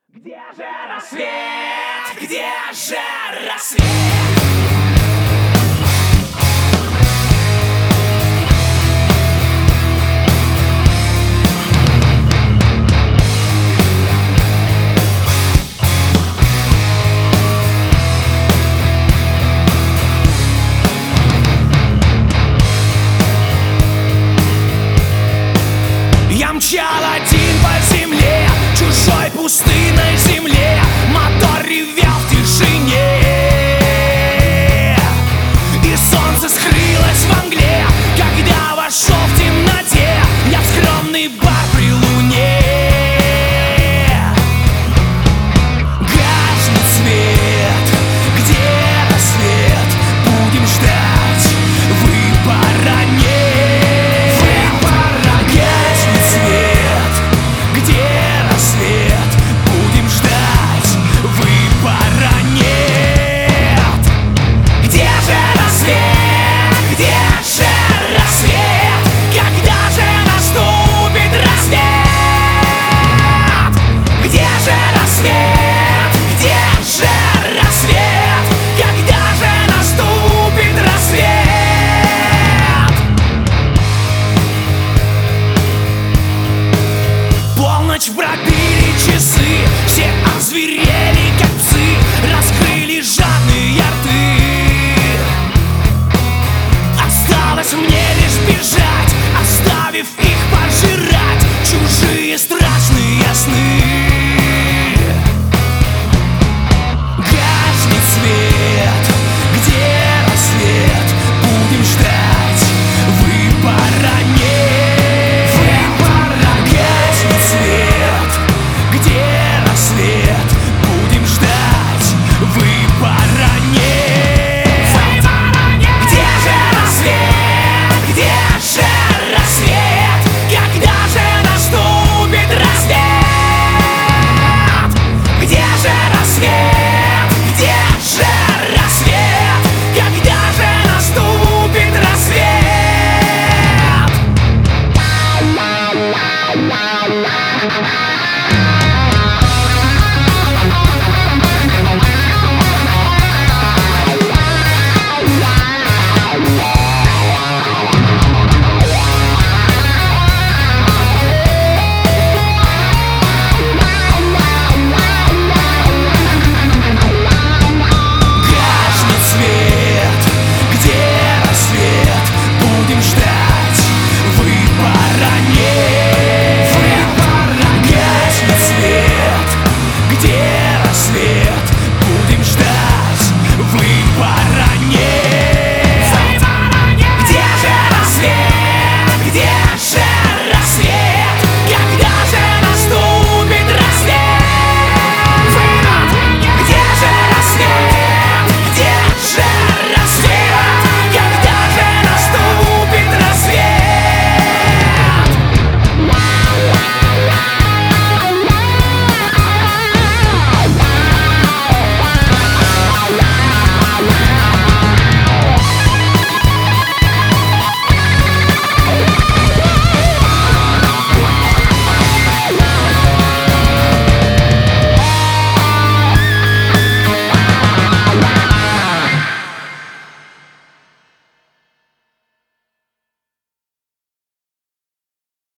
Где же рассвет? Где же рассвет? Я мчал один по земле, чужой пустынной земле. Мотор ревел в тишине, и солнце скрылось во мгле. Когда вошел в темноте я в скромный бар при луне. Гаснет свет, где-то свет, будем ждать выбора нет. Пробили часы, все озверели.